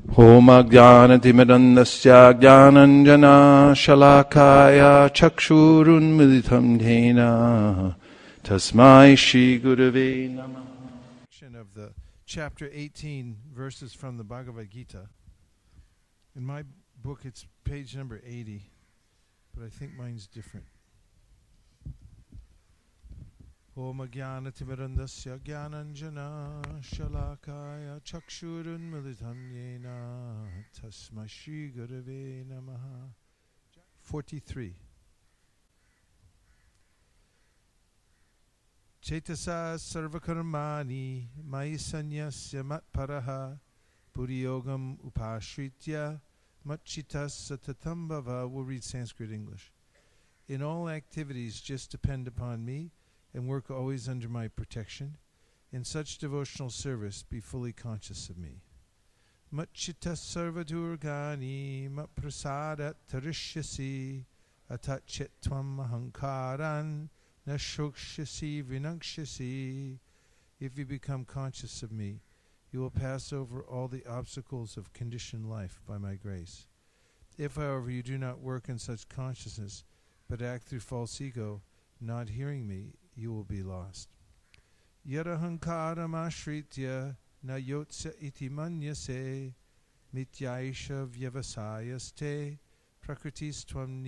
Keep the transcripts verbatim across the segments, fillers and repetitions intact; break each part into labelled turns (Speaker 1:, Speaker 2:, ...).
Speaker 1: Homagyanatimirandasya Gyananjana Shalakaya Chakshurunmilitam Dhena Tasmai Shri Gurave Namaha.
Speaker 2: Of the chapter eighteen verses from the Bhagavad Gita. In my book it's page number eighty, but I think mine's different. Om Jnana Timirandasya Gyananjana Shalakaya Chakshurun Militam Yena Tasmai Shri Gurave Namaha. forty-three. Chetasa sarvakarmani mai sanyasya matparaha buddhiyogam upashritya matchitas satatam bhava. We'll read Sanskrit English. In all activities just depend upon me and work always under my protection. In such devotional service be fully conscious of me. Matchitas sarvadurgani matprasadat tarishyasi atachet tvam ahankaran Nashokshasi vinakshasi. If you become conscious of me, you will pass over all the obstacles of conditioned life by my grace. If, however, you do not work in such consciousness, but act through false ego, not hearing me, you will be lost. Yadahankaram ashritya na yotsa iti manyase mityaisha vyavasayaste prakritis tvam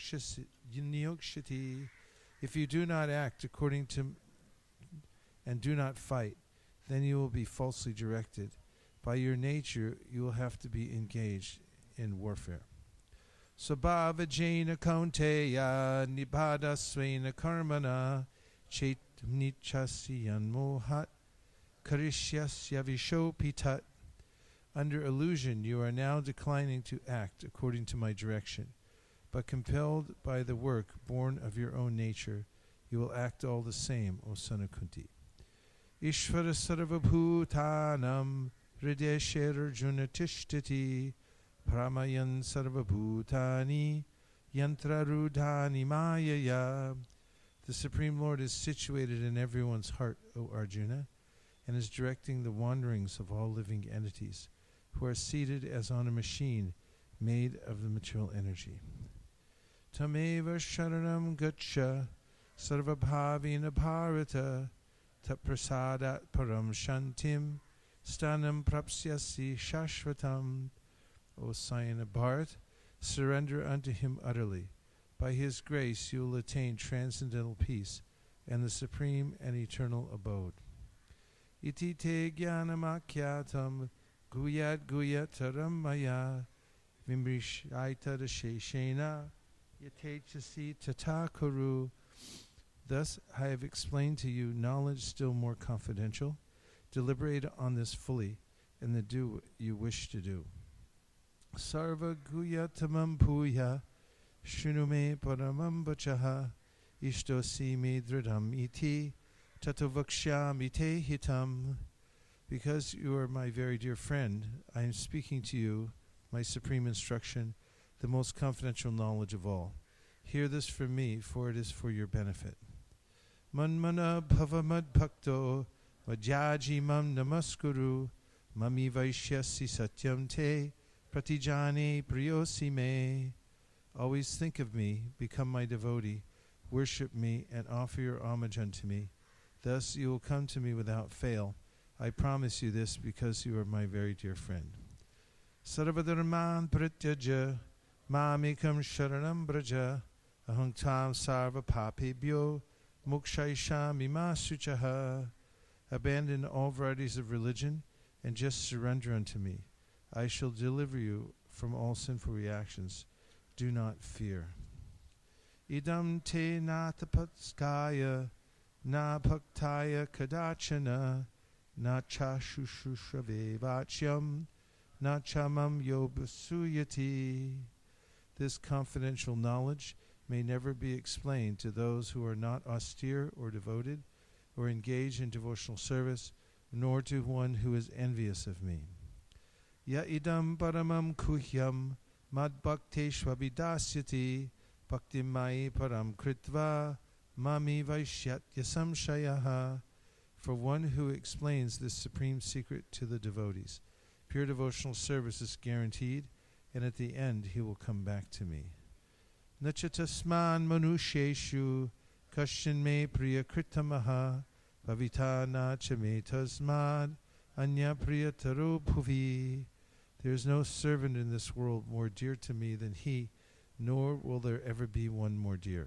Speaker 2: niyukshati. If you do not act according to and do not fight, then you will be falsely directed. By your nature, you will have to be engaged in warfare. Sabhava jena kaunteya nipada svena karmana chetnichasyan mohat karishyasya vishopitat. Under illusion, you are now declining to act according to my direction. But compelled by the work born of your own nature, you will act all the same, O son of Kunti. Ishvara sarvabhutanam hridesher junatishtiti pramayan sarvabhutani yantrarudhani mayaya. The Supreme Lord is situated in everyone's heart, O Arjuna, and is directing the wanderings of all living entities, who are seated as on a machine made of the material energy. Tameva sharanam gacha sarvabhavina bharata taprasadat param shantim stanam prapsyasi shashvatam. O Sayana Bharat, surrender unto him utterly. By his grace you will attain transcendental peace and the supreme and eternal abode. Iti te jnanamakyatam guyat guyataram maya vimrishaita dasheshena Yatechasi tatakuru. Thus I have explained to you knowledge still more confidential. Deliberate on this fully, and then do what you wish to do. Sarva guyatamam puya shrunume paramam vachaha ishtosi me dridam iti tatovakshami te hitam. Because you are my very dear friend, I am speaking to you my supreme instruction, the most confidential knowledge of all. Hear this from me, for it is for your benefit. Manmana bhavamad bhakto vajaji mam namaskuru mami vaishyasi satyam te pratijane priyosi me. Always think of me, become my devotee, worship me, and offer your homage unto me. Thus you will come to me without fail. I promise you this because you are my very dear friend. Sarvadharman prityaja mamikam sharanam braja aham tam sarva papebhyo mokshaishami masuchaha. Abandon all varieties of religion and just surrender unto me. I shall deliver you from all sinful reactions. Do not fear. Idam te natapatskaya na bhaktaya kadachana na cha shushushave vachyam na chamam yobasuyati. This confidential knowledge may never be explained to those who are not austere or devoted or engaged in devotional service, nor to one who is envious of me. Ya idam paramam kuhyam mad bhakteshvabidasyati bhakti mai param kritva mami vaishyat yasamshayaha. For one who explains this supreme secret to the devotees, Pure devotional service is guaranteed, and at the end he will come back to me. Nachatasman manusheshu kashin me priyakritamaha bhavita nachame tasmad anya priyataro bhuvi. There is no servant in this world more dear to me than he, nor will there ever be one more dear.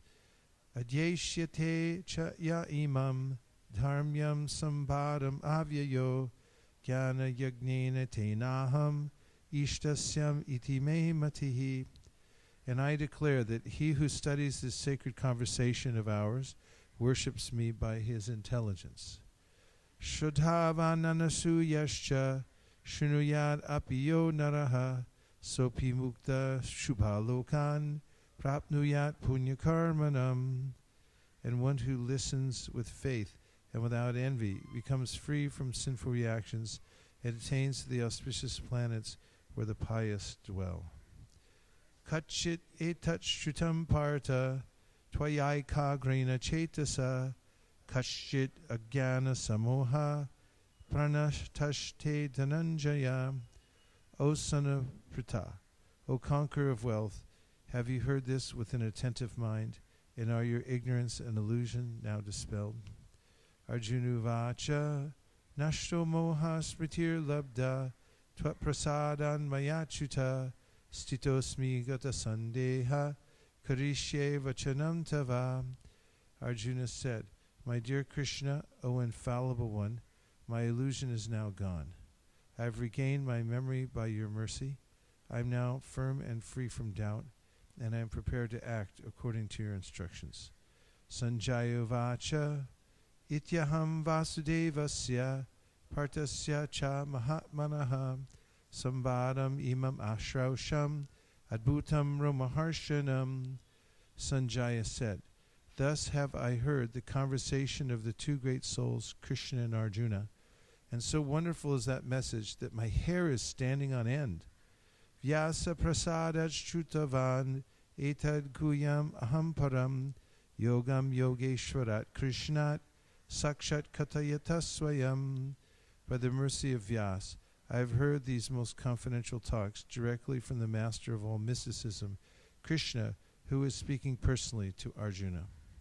Speaker 2: Adyeshyate cha ya imam dharmyam sambadam avyayo jnana yagnena tenaham ishtasyam iti me matihi. And I declare that he who studies this sacred conversation of ours worships me by his intelligence. Shuddhavananasu yascha shrunuyad apiyo naraha sopi mukta shubhalokan prapnuyat punyakarmanam. And one who listens with faith and without envy becomes free from sinful reactions and attains to the auspicious planets where the pious dwell. Kachit etat shrutam parta tvayai grena chetasa kashit agyana samoha pranashtashte dhananjaya. O son of Pritha, O conqueror of wealth, have you heard this with an attentive mind, and are your ignorance and illusion now dispelled? Arjuna vacha nashto moha smritir labda tvat prasadan mayachuta stitosmi gata sandeha karishye vachanam tava. Arjuna said, my dear Krishna, O infallible one, my illusion is now gone. I have regained my memory by your mercy. I am now firm and free from doubt, and I am prepared to act according to your instructions. Sanjaya vacha ityaham vasudevasya partasya cha mahatmanaha sambadam imam ashrausham adbhutam romaharshanam. Sanjaya said, thus have I heard the conversation of the two great souls, Krishna and Arjuna, and so wonderful is that message that my hair is standing on end. Vyasa prasadat shrutavan etad guyam aham param yogam yogeshwarat krishnat sakshat katayata swayam. By the mercy of Vyas, I have heard these most confidential talks directly from the master of all mysticism, Krishna, who is speaking personally to Arjuna.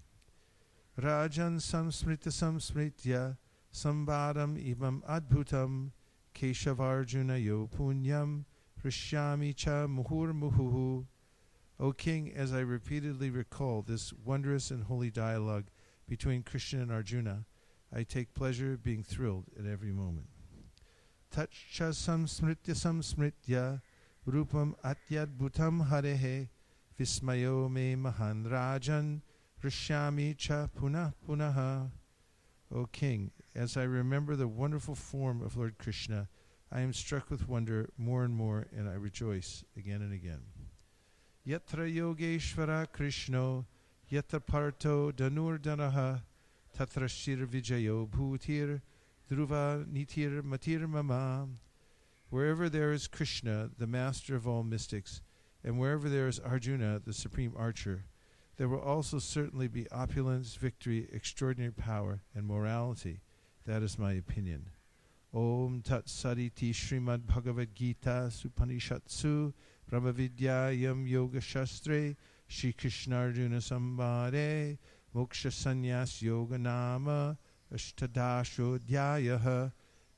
Speaker 2: Rajan samsmrita samsmritya sambadam imam adbhutam keshavarjuna yo punyam rishyami cha muhur muhuhu. O king, as I repeatedly recall this wondrous and holy dialogue between Krishna and Arjuna, I take pleasure being thrilled at every moment. Tacha samsmritya samsmritya rupam atyadbhutam harehe vismayo me mahan rajan rishyami cha punah punaha. O king, as I remember the wonderful form of Lord Krishna, I am struck with wonder more and more, and I rejoice again and again. Yatra yogeshvara Krishno yatra parto danurdanaha tatra shir vijayo bhutir dhruva nitir matir mama. Wherever there is Krishna, the master of all mystics, and wherever there is Arjuna, the supreme archer, there will also certainly be opulence, victory, extraordinary power, and morality. That is my opinion. Om Tat Saditi Srimad Bhagavad Gita Supanishatsu Brahmavidyayam Yoga Shastre Shri Krishna Arjuna Sambade Moksha Sannyas Yoga Nama Ashtadasho Dhyayaha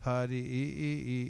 Speaker 2: Hari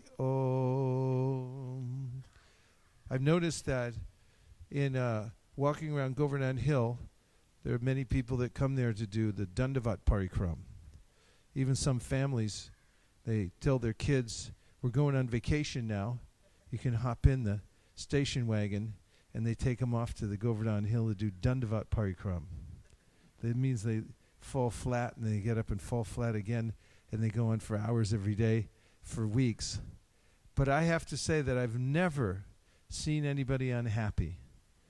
Speaker 2: Om. I've noticed that in uh, walking around Govardhan Hill, there are many people that come there to do the Dandavat Parikram. Even some families, they tell their kids, we're going on vacation now. You can hop in the station wagon, and they take them off to the Govardhan Hill to do Dandavat Parikram. That means they fall flat, and they get up and fall flat again, and they go on for hours every day for weeks. But I have to say that I've never seen anybody unhappy.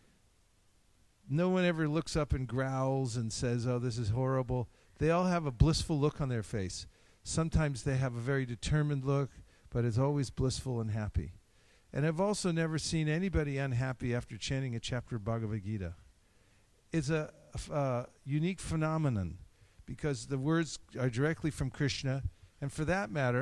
Speaker 2: No one ever looks up and growls and says, oh, this is horrible. They all have a blissful look on their face. Sometimes they have a very determined look, but it's always blissful and happy. And I've also never seen anybody unhappy after chanting a chapter of Bhagavad Gita. It's a, a, a unique phenomenon because the words are directly from Krishna, and for that matter,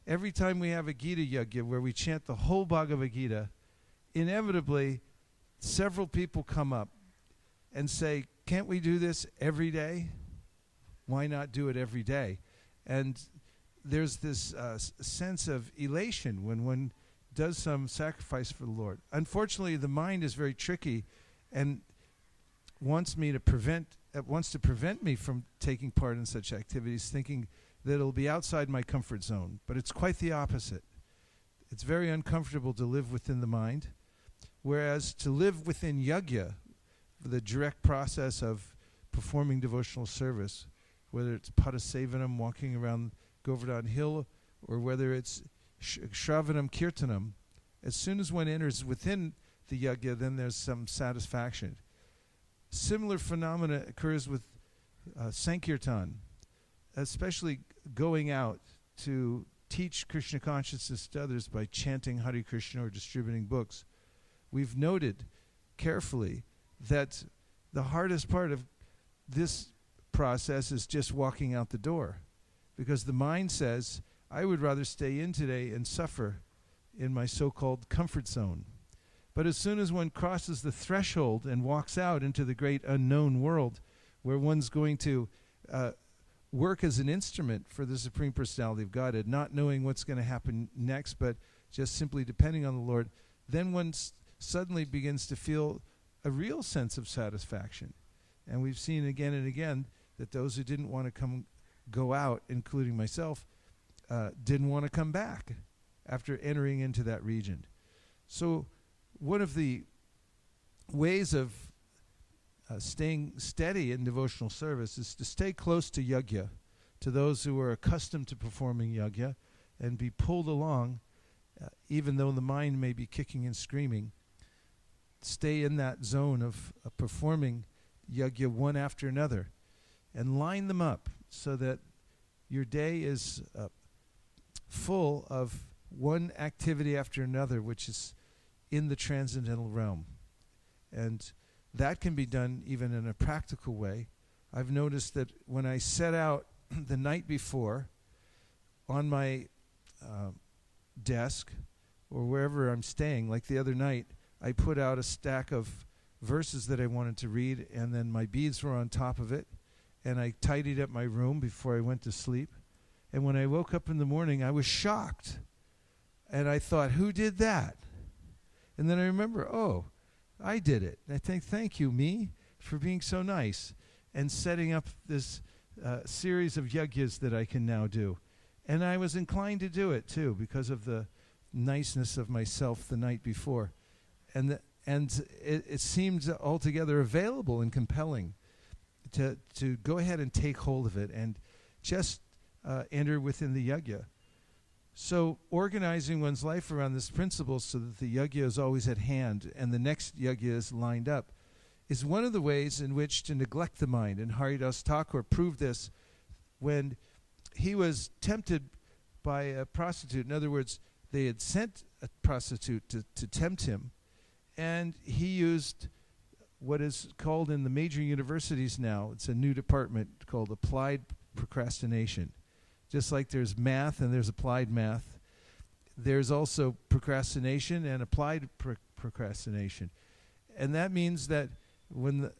Speaker 2: every time we have a Gita Yajna where we chant the whole Bhagavad Gita, inevitably several people come up and say, can't we do this every day? Why not do it every day? And there's this uh, s- sense of elation when one does some sacrifice for the Lord. Unfortunately, the mind is very tricky and wants me to prevent, uh, wants to prevent me from taking part in such activities, thinking that it'll be outside my comfort zone. But it's quite the opposite. It's very uncomfortable to live within the mind, whereas to live within yajna, the direct process of performing devotional service, whether it's padasevanam, walking around Govardhan Hill, or whether it's sh- shravanam kirtanam, as soon as one enters within the yajna, then there's some satisfaction. Similar phenomena occurs with uh, Sankirtan, especially going out to teach Krishna consciousness to others by chanting Hare Krishna or distributing books. We've noted carefully that the hardest part of this process is just walking out the door, because the mind says, I would rather stay in today and suffer in my so-called comfort zone. But as soon as one crosses the threshold and walks out into the great unknown world, where one's going to uh, work as an instrument for the Supreme Personality of Godhead, not knowing what's going to happen next, but just simply depending on the Lord, then one s- suddenly begins to feel a real sense of satisfaction. And we've seen again and again that those who didn't want to come, go out, including myself, uh, didn't want to come back after entering into that region. So one of the ways of uh, staying steady in devotional service is to stay close to yajna, to those who are accustomed to performing yajna, and be pulled along, uh, even though the mind may be kicking and screaming. Stay in that zone of uh, performing yajna one after another, and line them up so that your day is uh, full of one activity after another, which is in the transcendental realm. And that can be done even in a practical way. I've noticed that when I set out the night before on my uh, desk or wherever I'm staying, like the other night, I put out a stack of verses that I wanted to read, and then my beads were on top of it, and I tidied up my room before I went to sleep. And when I woke up in the morning, I was shocked. And I thought, who did that? And then I remember, oh, I did it. And I think, thank you, me, for being so nice and setting up this uh, series of yajnas that I can now do. And I was inclined to do it, too, because of the niceness of myself the night before. And the, and it, it seemed altogether available and compelling to, to go ahead and take hold of it and just uh, enter within the yajna. So organizing one's life around this principle so that the yajna is always at hand and the next yajna is lined up is one of the ways in which to neglect the mind. And Haridas Thakur proved this when he was tempted by a prostitute. In other words, they had sent a prostitute to, to tempt him, and he used what is called in the major universities now, it's a new department called applied procrastination. Just like there's math and there's applied math, there's also procrastination and applied pro- procrastination. And that means that when the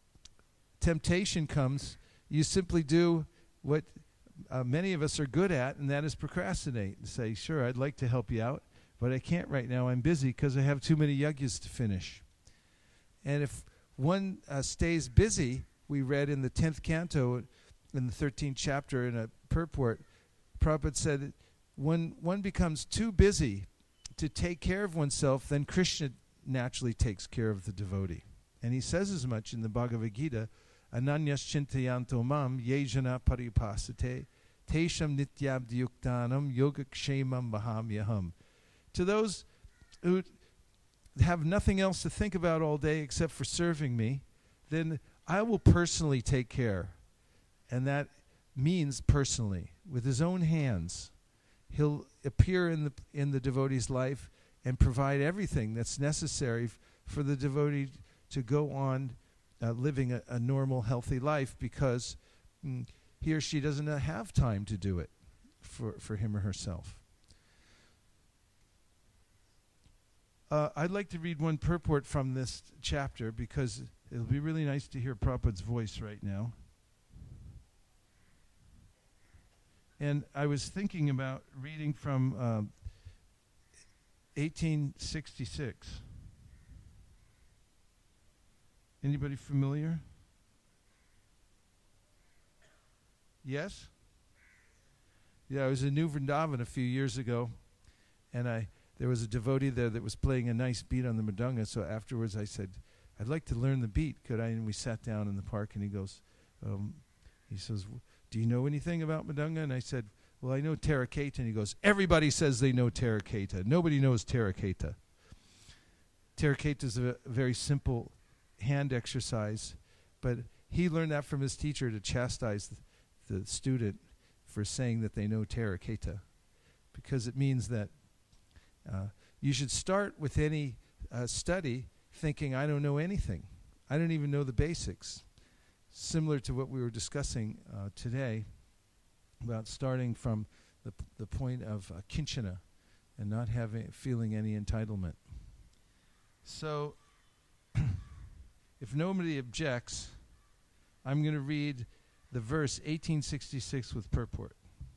Speaker 2: temptation comes, you simply do what uh, many of us are good at, and that is procrastinate. And say, sure, I'd like to help you out, but I can't right now. I'm busy because I have too many yajnas to finish. And if one uh, stays busy, we read in the tenth canto, in the thirteenth chapter in a purport, Prabhupada said, when one becomes too busy to take care of oneself, then Krishna naturally takes care of the devotee. And he says as much in the Bhagavad Gita, Ananyas chintayanto mam yejana paripasate tesham nityabdiyuktanam yogakshemam mahamyaham. To those who have nothing else to think about all day except for serving me, then I will personally take care. And that means personally, with his own hands, he'll appear in the in the devotee's life and provide everything that's necessary f- for the devotee to go on uh, living a, a normal, healthy life, because mm, he or she doesn't uh, have time to do it for, for him or herself. Uh, I'd like to read one purport from this chapter because it'll be really nice to hear Prabhupada's voice right now. And I was thinking about reading from uh, eighteen sixty-six. Anybody familiar? Yes? Yeah, I was in New Vrindavan a few years ago, and I there was a devotee there that was playing a nice beat on the mridanga, so afterwards I said, I'd like to learn the beat, could I? And we sat down in the park, and he goes, um, he says, do you know anything about mridanga? And I said, well, I know Taraketa. And he goes, everybody says they know Taraketa. Nobody knows Taraketa. Taraketa is a very simple hand exercise, but he learned that from his teacher to chastise the, the student for saying that they know Taraketa, because it means that uh, you should start with any uh, study thinking, I don't know anything. I don't even know the basics. Similar to what we were discussing uh, today about starting from the, p- the point of uh, kinchana and not having feeling any entitlement. So, if nobody objects, I'm going to read the verse eighteen sixty-six with purport.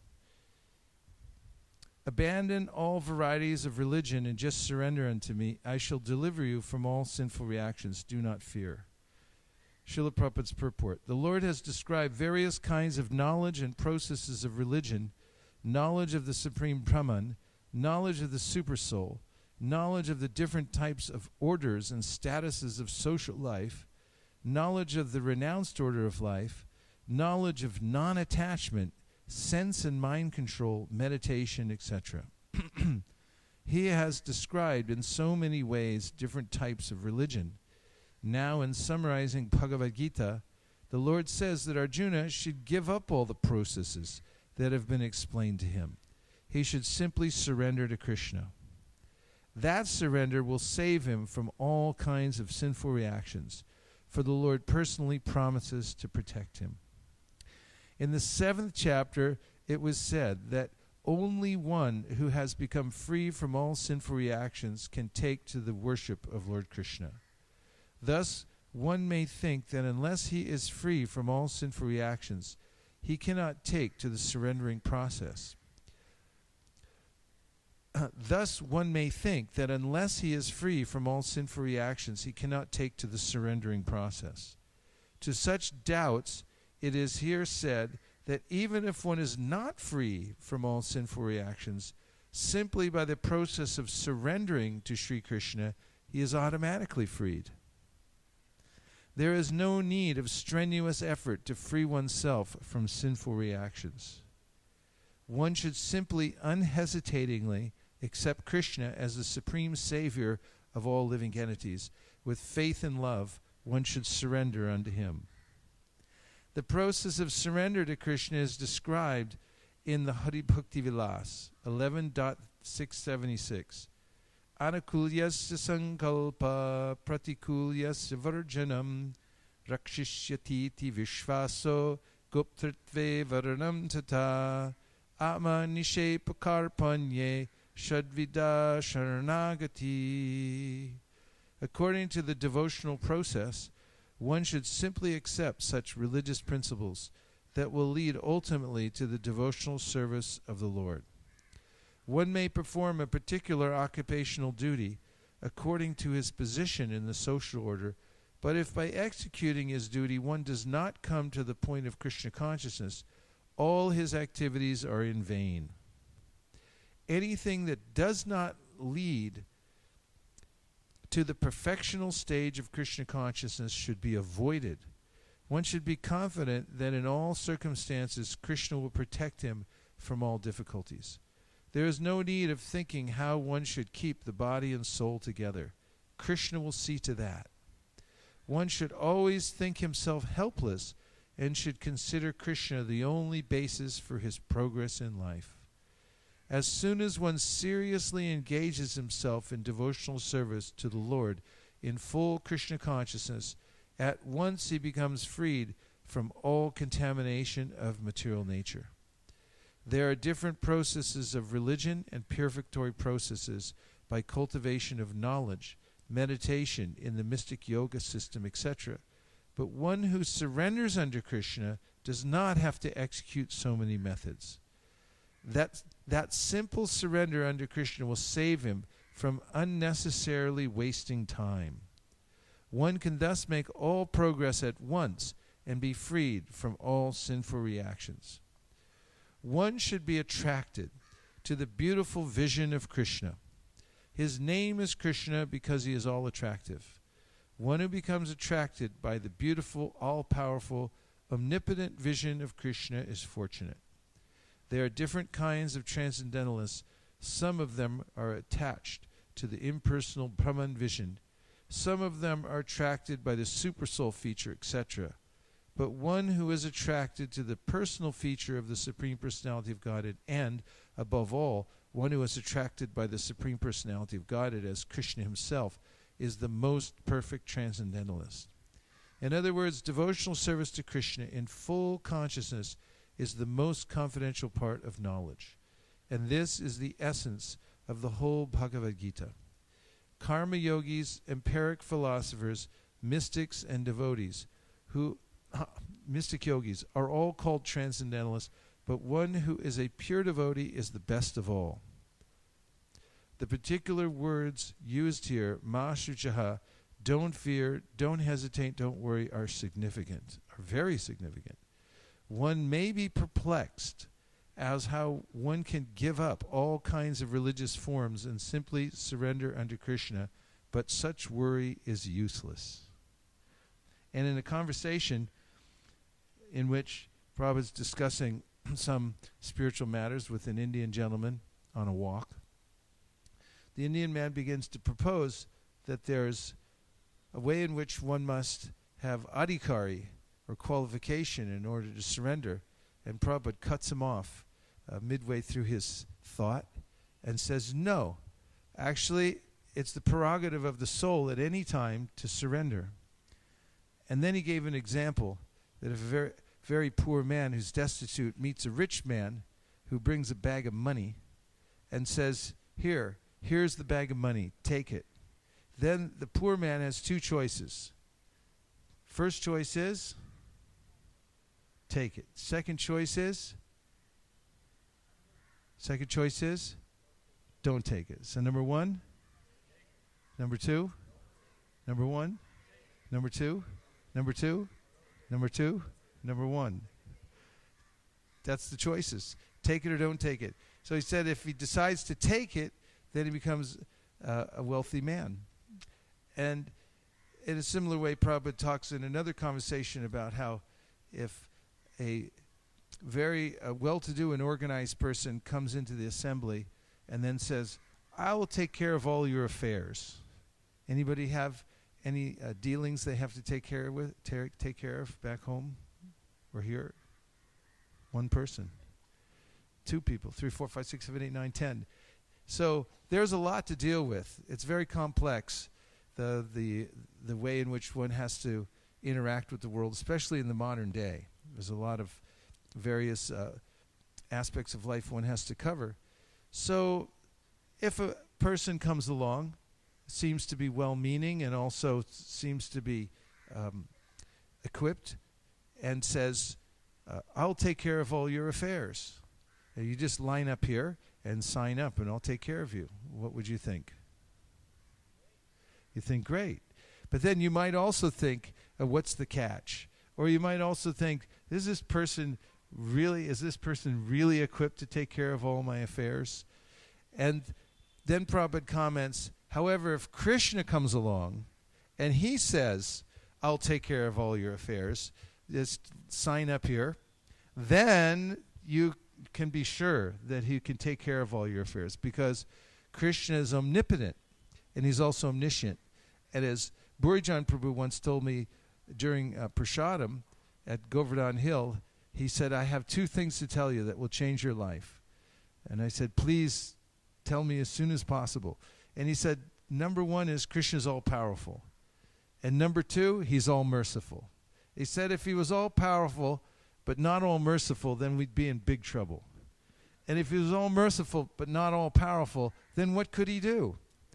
Speaker 2: Abandon all varieties of religion and just surrender unto me. I shall deliver you from all sinful reactions. Do not fear. Srila Prabhupada's purport. The Lord has described various kinds of knowledge and processes of religion, knowledge of the Supreme Brahman, knowledge of the Supersoul, knowledge of the different types of orders and statuses of social life, knowledge of the renounced order of life, knowledge of non-attachment, sense and mind control, meditation, et cetera. He has described in so many ways different types of religion. Now, in summarizing Bhagavad Gita, the Lord says that Arjuna should give up all the processes that have been explained to him. He should simply surrender to Krishna. That surrender will save him from all kinds of sinful reactions, for the Lord personally promises to protect him. In the seventh chapter, it was said that only one who has become free from all sinful reactions can take to the worship of Lord Krishna. Thus, one may think that unless he is free from all sinful reactions, he cannot take to the surrendering process. Uh, thus, one may think that unless he is free from all sinful reactions, he cannot take to the surrendering process. To such doubts, it is here said that even if one is not free from all sinful reactions, simply by the process of surrendering to Sri Krishna, he is automatically freed. There is no need of strenuous effort to free oneself from sinful reactions. One should simply unhesitatingly accept Krishna as the supreme savior of all living entities. With faith and love, one should surrender unto him. The process of surrender to Krishna is described in the Hari Bhakti Vilas, eleven point six seventy-six. Anukulyasya sankalpa pratikulyasya varjanam rakshishyatiti vishvaso guptritve varanam tata atma nishepakarpanye shadvida sharanagati. According to the devotional process, one should simply accept such religious principles that will lead ultimately to the devotional service of the Lord. One may perform a particular occupational duty according to his position in the social order, but if by executing his duty one does not come to the point of Krishna consciousness, all his activities are in vain. Anything that does not lead to the perfectional stage of Krishna consciousness should be avoided. One should be confident that in all circumstances Krishna will protect him from all difficulties. There is no need of thinking how one should keep the body and soul together. Krishna will see to that. One should always think himself helpless and should consider Krishna the only basis for his progress in life. As soon as one seriously engages himself in devotional service to the Lord in full Krishna consciousness, at once he becomes freed from all contamination of material nature. There are different processes of religion and purificatory processes by cultivation of knowledge, meditation in the mystic yoga system, et cetera. But one who surrenders under Krishna does not have to execute so many methods. That, that simple surrender under Krishna will save him from unnecessarily wasting time. One can thus make all progress at once and be freed from all sinful reactions. One should be attracted to the beautiful vision of Krishna. His name is Krishna because he is all attractive. One who becomes attracted by the beautiful, all-powerful, omnipotent vision of Krishna is fortunate. There are different kinds of transcendentalists. Some of them are attached to the impersonal Brahman vision. Some of them are attracted by the supersoul feature, et cetera. But one who is attracted to the personal feature of the Supreme Personality of Godhead, and, above all, one who is attracted by the Supreme Personality of Godhead as Krishna himself, is the most perfect transcendentalist. In other words, devotional service to Krishna in full consciousness is the most confidential part of knowledge. And this is the essence of the whole Bhagavad Gita. Karma yogis, empiric philosophers, mystics, and devotees, who, uh, mystic yogis, are all called transcendentalists, but one who is a pure devotee is the best of all. The particular words used here, ma shuchaha, don't fear, don't hesitate, don't worry, are significant, are very significant. One may be perplexed as how one can give up all kinds of religious forms and simply surrender under Krishna, but such worry is useless. And in a conversation in which Prabhupada is discussing some spiritual matters with an Indian gentleman on a walk, the Indian man begins to propose that there's a way in which one must have adhikari, or qualification, in order to surrender. And Prabhupada cuts him off uh, midway through his thought and says, no, actually, it's the prerogative of the soul at any time to surrender. And then he gave an example that if a very, very poor man who's destitute meets a rich man who brings a bag of money and says, here, here's the bag of money, take it. Then the poor man has two choices. First choice is, take it. Second choice is, second choice is, don't take it. So number one, number two, number one, number two, number two, number two, number one. That's the choices. Take it or don't take it. So he said if he decides to take it, then he becomes uh, a wealthy man. And in a similar way, Prabhupada talks in another conversation about how if a very uh, well-to-do and organized person comes into the assembly and then says, I will take care of all your affairs. Anybody have any uh, dealings they have to take care of with, ta- take care of back home or here? One person. Two people. Three, four, five, six, seven, eight, nine, ten. So there's a lot to deal with. It's very complex, the the the way in which one has to interact with the world, especially in the modern day. There's a lot of various uh, aspects of life one has to cover. So if a person comes along, seems to be well-meaning and also seems to be um, equipped, and says, uh, I'll take care of all your affairs. And you just line up here and sign up and I'll take care of you. What would you think? You think, great. But then you might also think, uh, what's the catch? Or you might also think, is this person really, is this person really equipped to take care of all my affairs? And then Prabhupada comments, however, if Krishna comes along and he says, I'll take care of all your affairs, just sign up here, then you can be sure that he can take care of all your affairs, because Krishna is omnipotent and he's also omniscient. And as Burijan Prabhu once told me during uh, Prasadam at Govardhan Hill, he said, I have two things to tell you that will change your life. And I said, please tell me as soon as possible. And he said, number one is Krishna's all-powerful. And number two, he's all-merciful. He said if he was all-powerful but not all-merciful, then we'd be in big trouble. And if he was all-merciful but not all-powerful, then what could he do?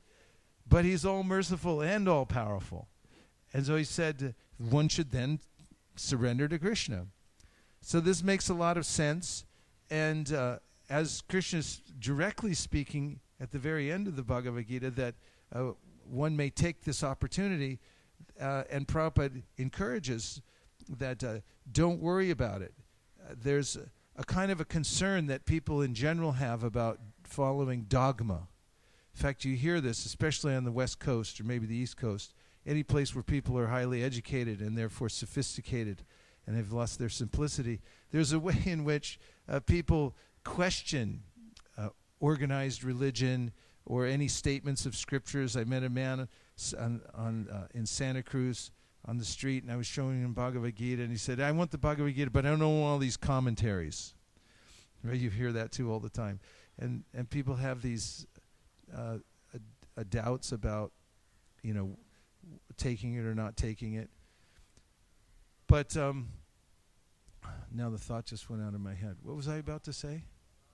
Speaker 2: but he's all merciful and all powerful. And so he said one should then surrender to Krishna. So this makes a lot of sense. And uh, as Krishna is directly speaking at the very end of the Bhagavad Gita, that uh, one may take this opportunity, uh, and Prabhupada encourages that uh, don't worry about it. Uh, there's a, a kind of a concern that people in general have about following dogma. In fact, you hear this, especially on the West Coast or maybe the East Coast, any place where people are highly educated and therefore sophisticated and have lost their simplicity. There's a way in which uh, people question uh, organized religion or any statements of scriptures. I met a man on, on, uh, in Santa Cruz on the street, and I was showing him Bhagavad Gita, and he said, I want the Bhagavad Gita, but I don't know all these commentaries. Right? You hear that too all the time. And and people have these uh, uh, uh, doubts about, you know, taking it or not taking it. But um, now the thought just went out of my head. What was I about to say?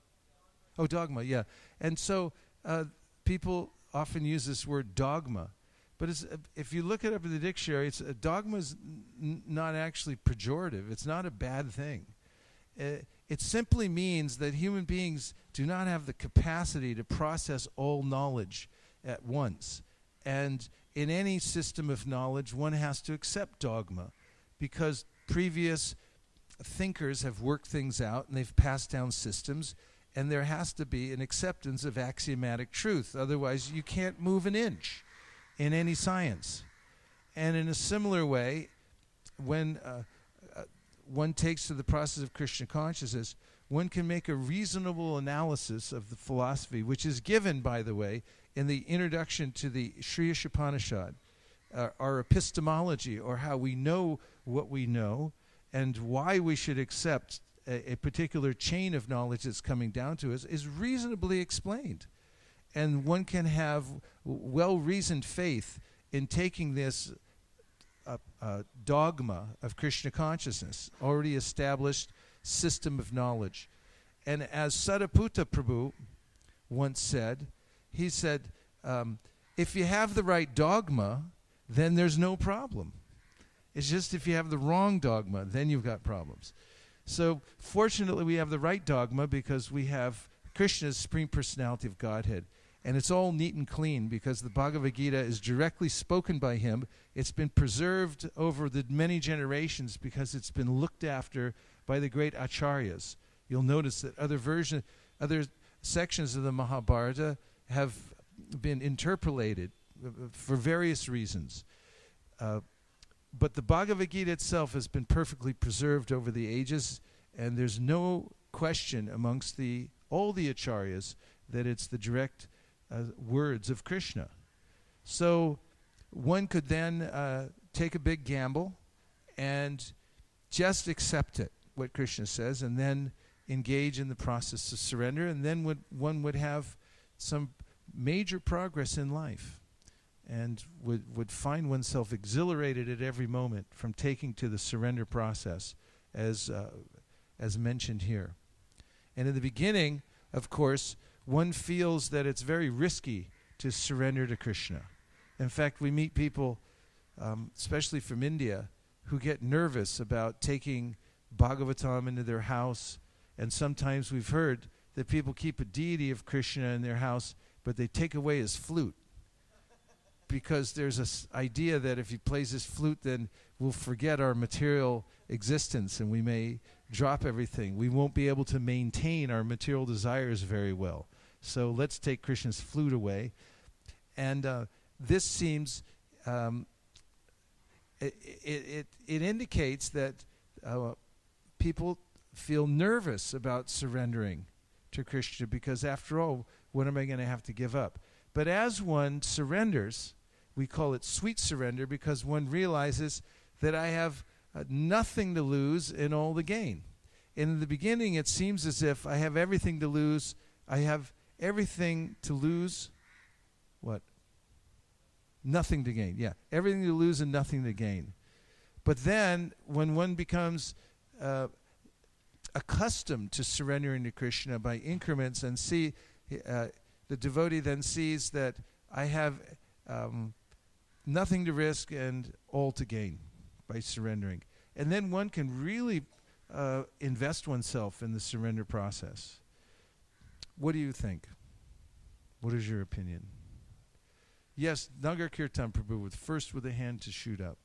Speaker 2: Oh, dogma, yeah. And so uh, people often use this word dogma. But it's, uh, if you look it up in the dictionary, it's, uh, dogma is n- not actually pejorative. It's not a bad thing. Uh, it simply means that human beings do not have the capacity to process all knowledge at once. And in any system of knowledge, one has to accept dogma because previous thinkers have worked things out and they've passed down systems, and there has to be an acceptance of axiomatic truth. Otherwise, you can't move an inch in any science. And in a similar way, when uh, uh, one takes to the process of Krishna consciousness, one can make a reasonable analysis of the philosophy, which is given, by the way, in the introduction to the Sri Ishopanishad, uh, our epistemology, or how we know what we know, and why we should accept a, a particular chain of knowledge that's coming down to us, is reasonably explained. And one can have well-reasoned faith in taking this uh, uh, dogma of Krishna consciousness, already established system of knowledge. And as Sariputta Prabhu once said, he said, um, if you have the right dogma, then there's no problem. It's just if you have the wrong dogma, then you've got problems. So fortunately, we have the right dogma because we have Krishna's Supreme Personality of Godhead. And it's all neat and clean because the Bhagavad Gita is directly spoken by him. It's been preserved over the many generations because it's been looked after by the great acharyas. You'll notice that other version, other sections of the Mahabharata have been interpolated uh, for various reasons. Uh, but the Bhagavad Gita itself has been perfectly preserved over the ages, and there's no question amongst the all the acharyas that it's the direct uh, words of Krishna. So one could then uh, take a big gamble and just accept it, what Krishna says, and then engage in the process of surrender, and then would, one would have some major progress in life and would, would find oneself exhilarated at every moment from taking to the surrender process as, uh, as mentioned here. And in the beginning, of course, one feels that it's very risky to surrender to Krishna. In fact, we meet people, um, especially from India, who get nervous about taking Bhagavatam into their house. And sometimes we've heard that people keep a deity of Krishna in their house, but they take away his flute. Because there's this idea that if he plays his flute, then we'll forget our material existence and we may drop everything. We won't be able to maintain our material desires very well. So let's take Krishna's flute away. And uh, this seems, um, it, it, it, it indicates that uh, people feel nervous about surrendering to Krishna because after all, what am I going to have to give up? But as one surrenders, we call it sweet surrender because one realizes that I have uh, nothing to lose and all to gain. And in the beginning, it seems as if I have everything to lose. I have everything to lose. What? Nothing to gain. Yeah, everything to lose and nothing to gain. But then, when one becomes uh, accustomed to surrendering to Krishna by increments and see, uh, the devotee then sees that I have um, nothing to risk and all to gain by surrendering. And then one can really uh, invest oneself in the surrender process. What do you think? What is your opinion? Yes, Nagar Kirtan Prabhu, with first with a hand to shoot up.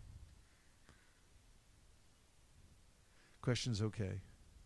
Speaker 2: Question's okay.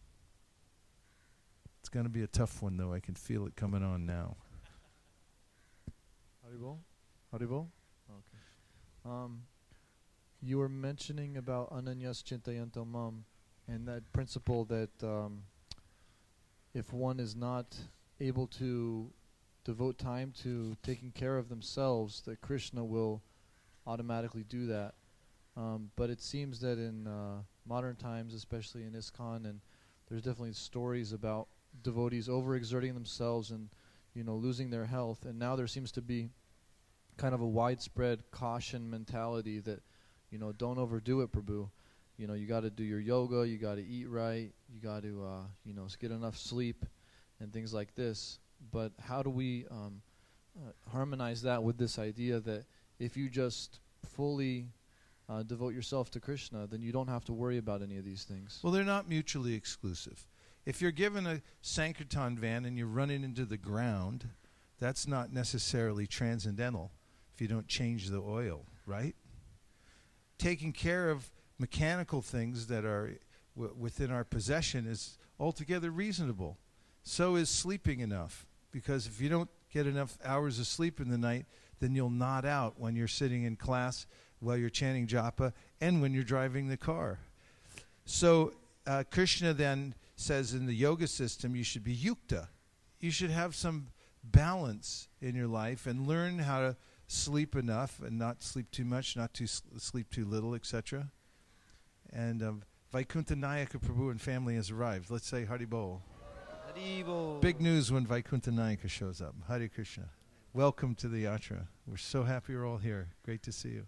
Speaker 2: It's going to be a tough one, though. I can feel it coming on now.
Speaker 3: Haribol? Haribol? Okay. Um, you were mentioning about Ananyas Chintayanto Mam and that principle that um, if one is not able to devote time to taking care of themselves, that Krishna will automatically do that. Um, but it seems that in uh, modern times, especially in ISKCON, and there's definitely stories about devotees overexerting themselves and, you know, losing their health. And now there seems to be kind of a widespread caution mentality that, you know, don't overdo it, Prabhu. You know, you got to do your yoga, you got to eat right, you got to, uh, you know, get enough sleep and things like this. But how do we um, uh, harmonize that with this idea that if you just fully uh, devote yourself to Krishna, then you don't have to worry about any of these things?
Speaker 2: Well, they're not mutually exclusive. If you're given a Sankirtan van and you're running into the ground, that's not necessarily transcendental if you don't change the oil, right? Taking care of mechanical things that are w- within our possession is altogether reasonable. So is sleeping enough. Because if you don't get enough hours of sleep in the night, then you'll nod out when you're sitting in class while you're chanting japa and when you're driving the car. So uh, Krishna then says in the yoga system you should be yukta. You should have some balance in your life and learn how to sleep enough and not sleep too much, not to s- sleep too little, et cetera. And um, Vaikuntha Nayaka Prabhu and family has arrived. Let's say Haribol.
Speaker 3: Haribol.
Speaker 2: Big news when Vaikuntha Nayaka shows up. Hare Krishna. Welcome to the yatra. We're so happy you're all here. Great to see you.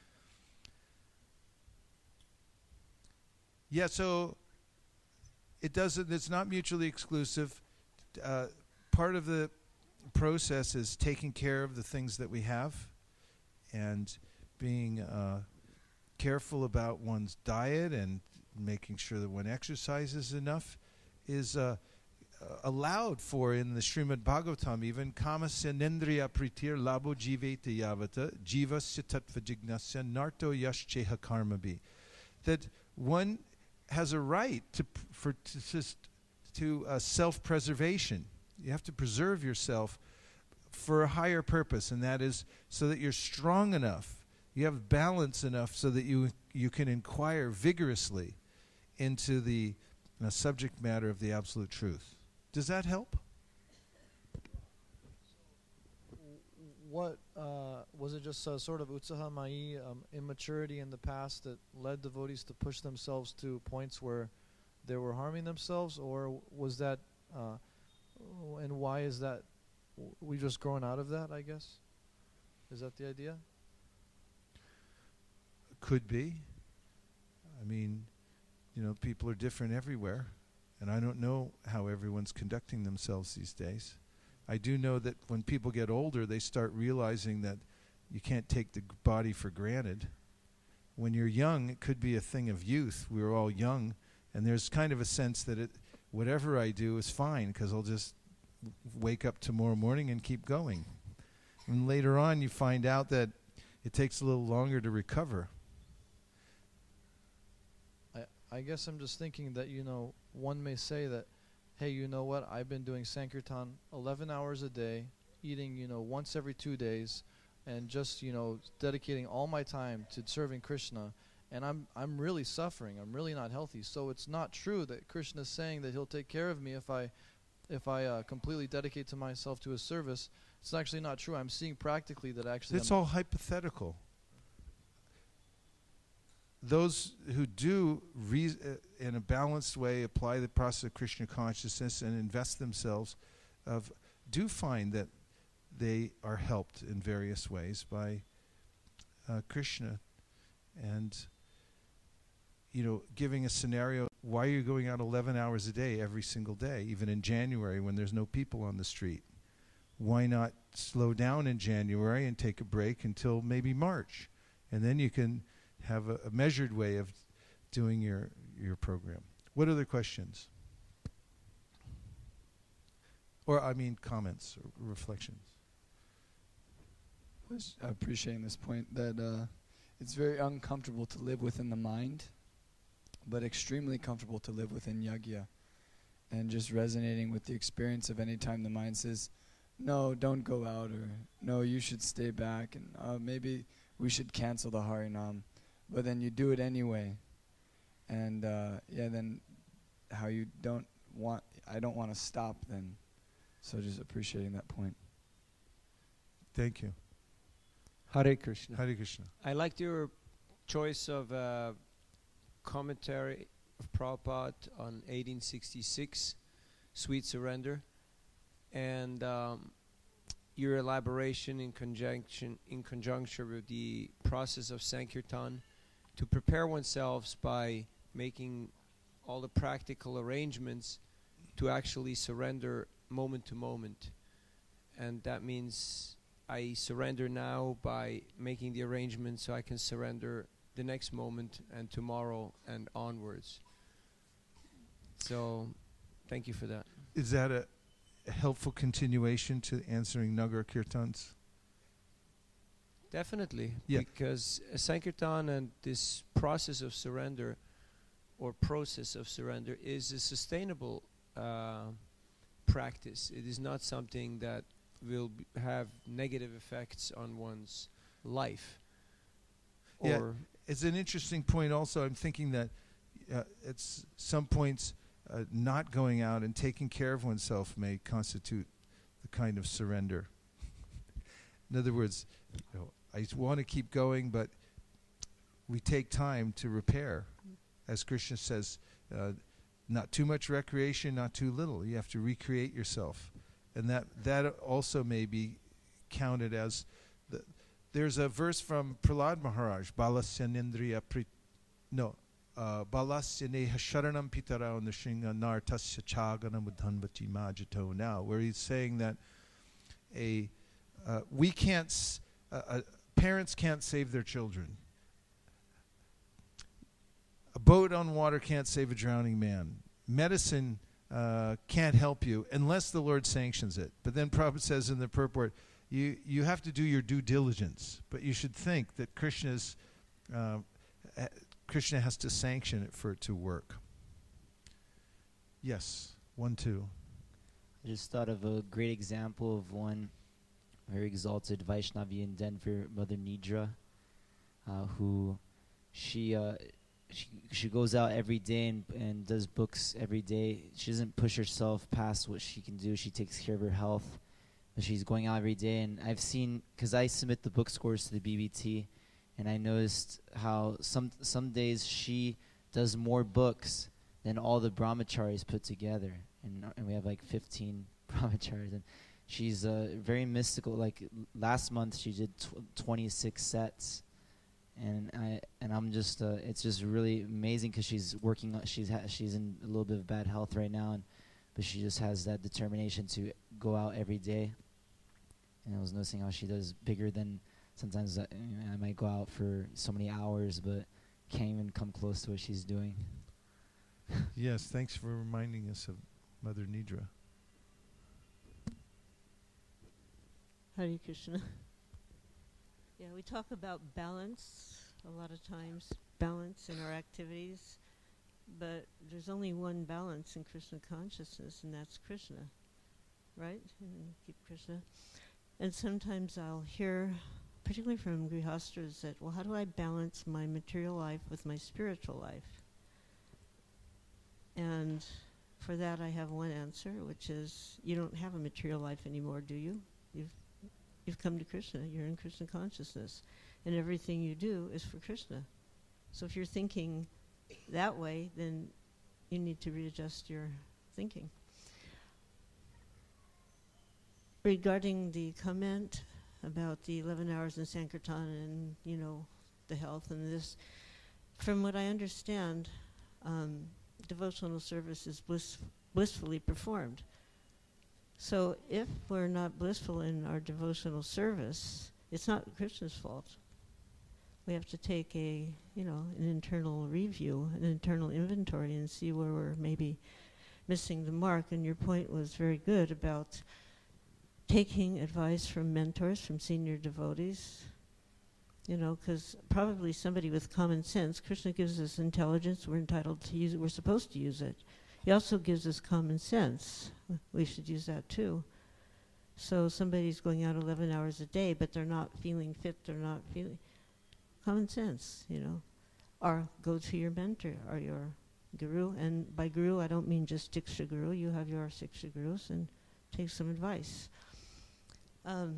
Speaker 2: Yeah, so it doesn't. It's not mutually exclusive. Uh, part of the process is taking care of the things that we have and being uh, careful about one's diet and making sure that one exercises enough is uh, uh, allowed for in the Srimad Bhagavatam. Even kamasya nendriya pritir labo jiveta yavata jivasya tattva jignasya narto yashcheha karmabi. That one has a right to p- for to just to uh, self-preservation. You have to preserve yourself for a higher purpose, and that is so that you're strong enough, you have balance enough so that you you can inquire vigorously into the uh, subject matter of the absolute truth. Does that help?
Speaker 3: What uh, was it? Just a sort of utsaha mai, um, immaturity in the past that led devotees to push themselves to points where they were harming themselves, or was that? Uh, and why is that? W- we just grown out of that, I guess. Is that the idea?
Speaker 2: Could be. I mean, you know, people are different everywhere, and I don't know how everyone's conducting themselves these days. I do know that when people get older, they start realizing that you can't take the g- body for granted. When you're young, it could be a thing of youth. We were all young, and there's kind of a sense that it, whatever I do is fine because I'll just w- wake up tomorrow morning and keep going. And later on, you find out that it takes a little longer to recover.
Speaker 3: I I guess I'm just thinking that, you know, one may say that, hey, you know what? I've been doing Sankirtan eleven hours a day, eating, you know, once every two days, and just, you know, dedicating all my time to serving Krishna, and I'm I'm really suffering. I'm really not healthy. So it's not true that Krishna is saying that he'll take care of me if I if I uh, completely dedicate to myself to his service. It's actually not true. I'm seeing practically that actually
Speaker 2: It's
Speaker 3: I'm
Speaker 2: all hypothetical. Those who do, rea- uh, in a balanced way, apply the process of Krishna consciousness and invest themselves, of do find that they are helped in various ways by uh, Krishna. And, you know, giving a scenario, why are you going out eleven hours a day every single day, even in January when there's no people on the street? why not slow down in January and take a break until maybe March? And then you can have a, a measured way of doing your, your program. What other questions? Or, I mean, comments or reflections?
Speaker 4: I was appreciating this point that uh, it's very uncomfortable to live within the mind, but extremely comfortable to live within yagya. And just resonating with the experience of any time the mind says, no, don't go out, or no, you should stay back, and uh, maybe we should cancel the Harinam. But then you do it anyway. And uh, yeah, then how you don't want, I don't want to stop then. So just appreciating that point.
Speaker 2: Thank you.
Speaker 5: Hare Krishna.
Speaker 2: Hare Krishna.
Speaker 5: I liked your choice of uh, commentary of Prabhupada on eighteen sixty-six, Sweet Surrender, and um, your elaboration in conjunction in conjunction with the process of Sankirtan to prepare oneself by making all the practical arrangements to actually surrender moment to moment. And that means I surrender now by making the arrangements so I can surrender the next moment and tomorrow and onwards. So, thank you for that.
Speaker 2: Is that a, a helpful continuation to answering Nagar Kirtans?
Speaker 5: Definitely.
Speaker 2: Yeah.
Speaker 5: Because uh, Sankirtan and this process of surrender or process of surrender is a sustainable uh, practice. It is not something that will b have negative effects on one's life.
Speaker 2: Yeah,
Speaker 5: or
Speaker 2: it's an interesting point also. I'm thinking that uh, at s some points uh, not going out and taking care of oneself may constitute the kind of surrender. In other words, you know, I want to keep going, but we take time to repair. As Krishna says, uh, not too much recreation, not too little. You have to recreate yourself. And that, that also may be counted as... The, there's a verse from Prahlad Maharaj, Balasyanendriya Prit... No, uh, Balasyaneha Sharanam Pitara Nrishinga Nartasya Chaganam Udhanvati Majito now, where he's saying that a uh, we can't... S uh, uh, parents can't save their children. A boat on water can't save a drowning man. Medicine uh, can't help you unless the Lord sanctions it. But then Prabhupada says in the purport, you, you have to do your due diligence. But you should think that Krishna's, uh, Krishna has to sanction it for it to work. Yes, one, two.
Speaker 6: I just thought of a great example of one very exalted Vaishnavi in Denver, Mother Nidra, uh, who she... Uh, She, she goes out every day and, and does books every day. She doesn't push herself past what she can do. She takes care of her health. But she's going out every day. And I've seen, because I submit the book scores to the B B T, and I noticed how some some days she does more books than all the brahmacharis put together. And, and we have like fifteen brahmacharis. And she's uh, very mystical. Like last month she did tw twenty-six sets. And I and I'm just uh, it's just really amazing because she's working on, she's ha she's in a little bit of bad health right now, and but she just has that determination to go out every day. And I was noticing how she does bigger than sometimes uh, I might go out for so many hours, but can't even come close to what she's doing.
Speaker 2: Yes, thanks for reminding us of Mother Nidra.
Speaker 7: Hare Krishna. Yeah, we talk about balance a lot of times, balance in our activities, but there's only one balance in Krishna consciousness, and that's Krishna, right? And keep Krishna. And sometimes I'll hear, particularly from grihastas, that, well, how do I balance my material life with my spiritual life? And for that I have one answer, which is, you don't have a material life anymore, do you? You've You've come to Krishna, you're in Krishna consciousness, and everything you do is for Krishna. So if you're thinking that way, then you need to readjust your thinking. Regarding the comment about the eleven hours in Sankirtan and, you know, the health and this, from what I understand, um, devotional service is bliss blissfully performed. So if we're not blissful in our devotional service, it's not Krishna's fault. We have to take a, you know, an internal review, an internal inventory, and see where we're maybe missing the mark. And your point was very good about taking advice from mentors, from senior devotees, you know, because probably somebody with common sense. Krishna gives us intelligence. We're entitled to use it. We're supposed to use it. He also gives us common sense. We should use that too. So somebody's going out eleven hours a day, but they're not feeling fit, they're not feeling... Common sense, you know. Or go to your mentor or your guru. And by guru, I don't mean just Diksha Guru. You have your Siksha Gurus and take some advice. Um,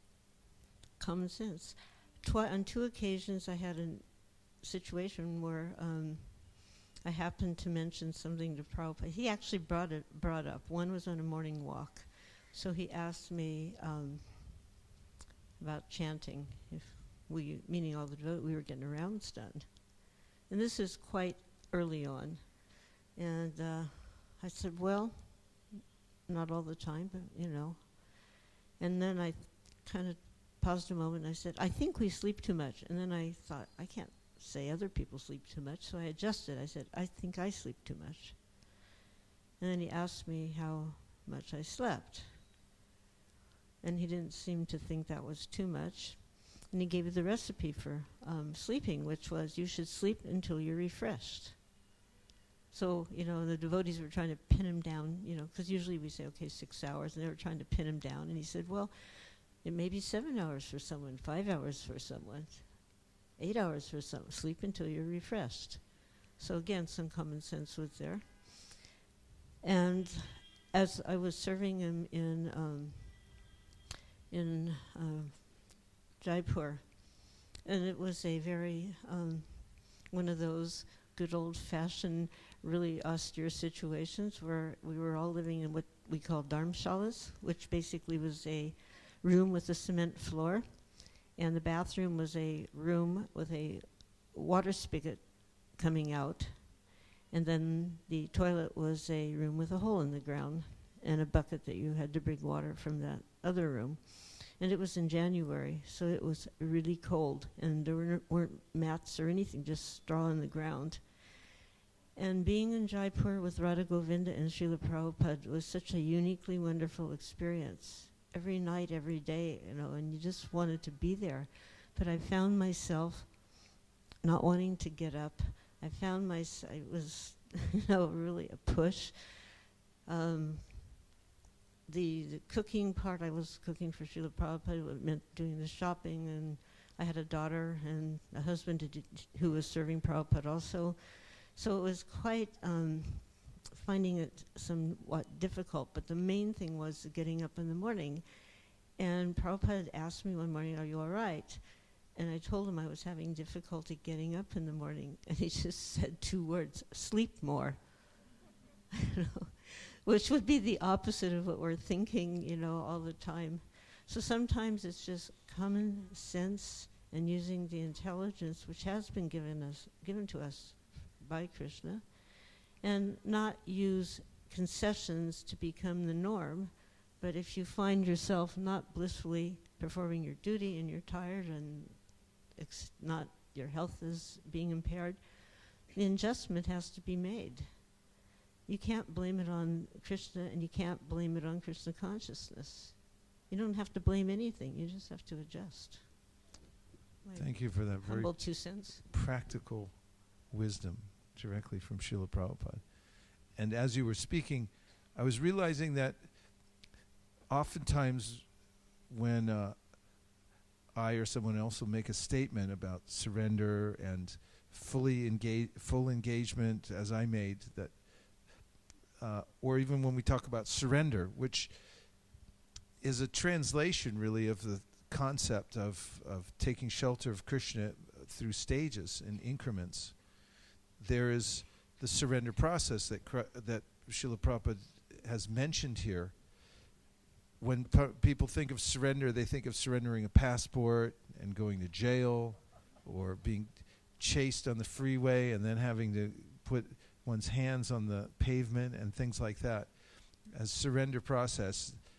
Speaker 7: common sense. Twi- on two occasions, I had a situation where um, I happened to mention something to Prabhupada. He actually brought it brought up. One was on a morning walk. So he asked me um, about chanting, if we, meaning all the devotees, we were getting our rounds done. And this is quite early on. And uh, I said, well, not all the time, but, you know. And then I kind of paused a moment and I said, I think we sleep too much. And then I thought, I can't say other people sleep too much, so I adjusted. I said, I think I sleep too much. And then he asked me how much I slept. And he didn't seem to think that was too much. And he gave me the recipe for um, sleeping, which was you should sleep until you're refreshed. So, you know, the devotees were trying to pin him down, you know, because usually we say, okay, six hours, and they were trying to pin him down. And he said, well, it may be seven hours for someone, five hours for someone, eight hours for someone. Sleep until you're refreshed. So again, some common sense was there. And as I was serving him in um, in uh, Jaipur, and it was a very um, one of those good old-fashioned, really austere situations where we were all living in what we call dharmshalas, which basically was a room with a cement floor, and the bathroom was a room with a water spigot coming out, and then the toilet was a room with a hole in the ground and a bucket that you had to bring water from that other room. And it was in January, so it was really cold, and there were, weren't mats or anything, just straw on the ground. And being in Jaipur with Radha Govinda and Srila Prabhupada was such a uniquely wonderful experience. Every night, every day, you know, and you just wanted to be there. But I found myself not wanting to get up. I found myself, it was, you know, really a push. Um, the, the cooking part, I was cooking for Srila Prabhupada, it meant doing the shopping, and I had a daughter and a husband to do, who was serving Prabhupada also. So it was quite um, finding it somewhat difficult, but the main thing was getting up in the morning. And Prabhupada asked me one morning, are you all right? And I told him I was having difficulty getting up in the morning. And he just said two words, sleep more. You know, which would be the opposite of what we're thinking, you know, all the time. So sometimes it's just common sense and using the intelligence which has been given us, given to us by Krishna, and not use concessions to become the norm. But if you find yourself not blissfully performing your duty and you're tired and ex- not your health is being impaired, the adjustment has to be made. You can't blame it on Krishna, and you can't blame it on Krishna consciousness. You don't have to blame anything. You just have to adjust. My
Speaker 2: Thank you for that very
Speaker 7: humble two cents.
Speaker 2: practical wisdom directly from Srila Prabhupada. And as you were speaking, I was realizing that oftentimes when uh, I or someone else will make a statement about surrender and fully engage, full engagement, as I made, that, uh, or even when we talk about surrender, which is a translation really of the concept of, of taking shelter of Krishna through stages and increments. There is the surrender process that Kra- that Srila Prabhupada has mentioned here. When p- people think of surrender, they think of surrendering a passport and going to jail, or being chased on the freeway and then having to put one's hands on the pavement and things like that. As surrender process,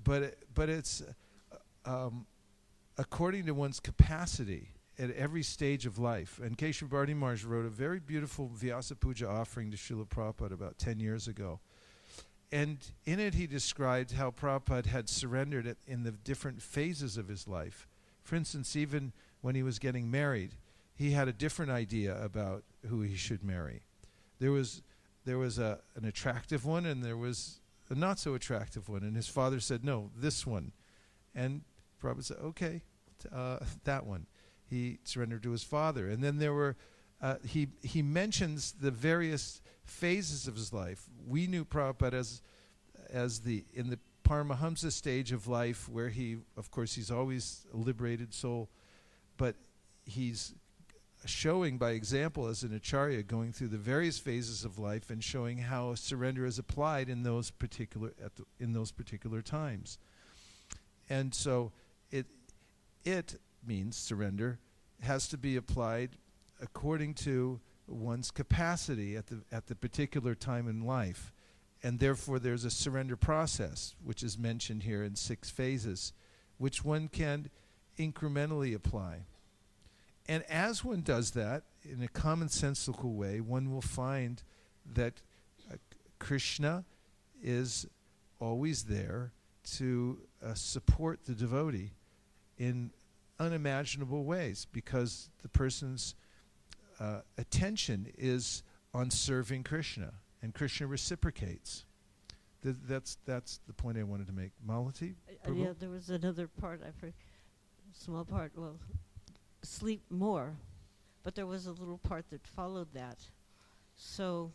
Speaker 2: but it, but it's uh, um, according to one's capacity at every stage of life. And Keshav Bharati Maharaj wrote a very beautiful Vyasa Puja offering to Srila Prabhupada about ten years ago. And in it he described how Prabhupada had surrendered it in the different phases of his life. For instance, even when he was getting married, he had a different idea about who he should marry. There was there was a, an attractive one, and there was a not so attractive one. And his father said, no, this one. And Prabhupada said, okay, t- uh, that one. He surrendered to his father. And then there were, uh, he he mentions the various phases of his life. We knew Prabhupada as, as the, in the Paramahamsa stage of life, where he, of course, he's always a liberated soul, but he's showing by example as an acharya, going through the various phases of life and showing how surrender is applied in those particular at the, in those particular times. And so it it means surrender has to be applied according to one's capacity at the at the particular time in life. And therefore there's a surrender process, which is mentioned here in six phases, which one can incrementally apply. And as one does that, in a commonsensical way, one will find that uh, Krishna is always there to uh, support the devotee in unimaginable ways, because the person's uh, attention is on serving Krishna, and Krishna reciprocates. Th- that's that's the point I wanted to make. Malati?
Speaker 7: Uh, yeah, there was another part, I forgot, small part, well, sleep more, but there was a little part that followed that. So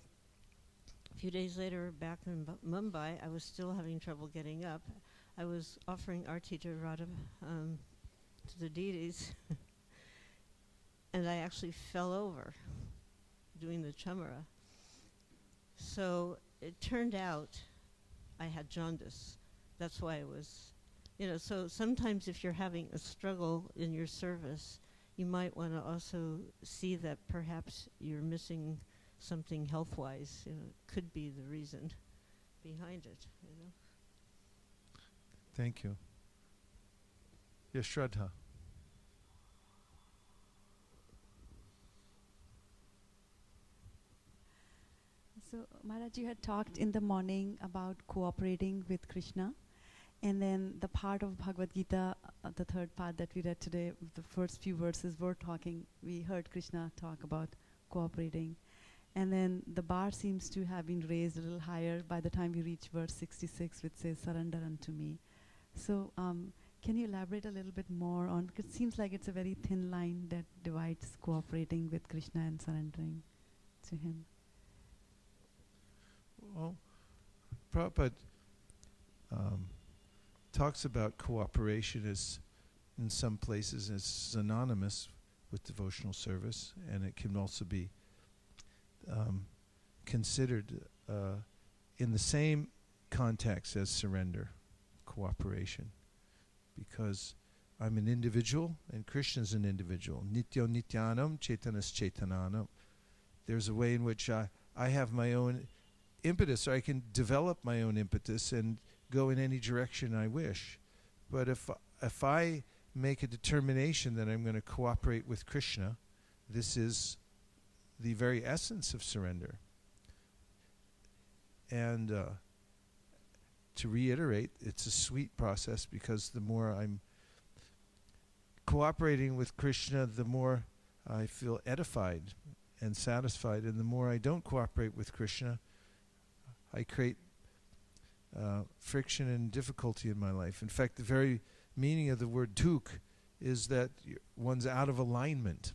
Speaker 7: a few days later, back in B- Mumbai, I was still having trouble getting up. I was offering Arti to Radha, um, to the deities, and I actually fell over doing the chamara. So it turned out I had jaundice. That's why it was, you know, so sometimes if you're having a struggle in your service, you might want to also see that perhaps you're missing something health-wise. You know, it could be the reason behind it, you know.
Speaker 2: Thank you. Yes, Shraddha.
Speaker 8: So, Maharaj, you had talked in the morning about cooperating with Krishna. And then the part of Bhagavad Gita, uh, the third part that we read today, the first few verses were talking, we heard Krishna talk about cooperating. And then the bar seems to have been raised a little higher by the time we reach verse sixty-six, which says, surrender unto me. So um, can you elaborate a little bit more on, because it seems like it's a very thin line that divides cooperating with Krishna and surrendering to him.
Speaker 2: Well, Prabhupada um, talks about cooperation as, in some places, as synonymous with devotional service, and it can also be um, considered uh, in the same context as surrender, cooperation, because I'm an individual and Krishna's an individual. Nityo nityanam, chaitanas chaitananam. There's a way in which I, I have my own impetus, or I can develop my own impetus and go in any direction I wish. But if if I make a determination that I'm going to cooperate with Krishna, this is the very essence of surrender. And uh, to reiterate, it's a sweet process, because the more I'm cooperating with Krishna, the more I feel edified and satisfied. And the more I don't cooperate with Krishna, I create uh, friction and difficulty in my life. In fact, the very meaning of the word duk is that one's out of alignment.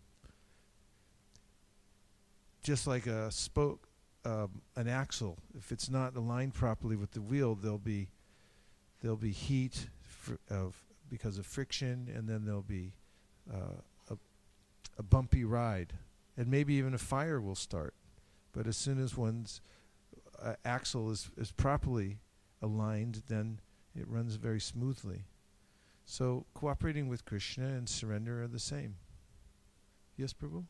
Speaker 2: Just like a spoke, um, an axle, if it's not aligned properly with the wheel, there'll be there'll be heat fr- of because of friction, and then there'll be uh, a, a bumpy ride, and maybe even a fire will start. But as soon as one's uh, axle is, is properly aligned, then it runs very smoothly. So cooperating with Krishna and surrender are the same. Yes, Prabhu?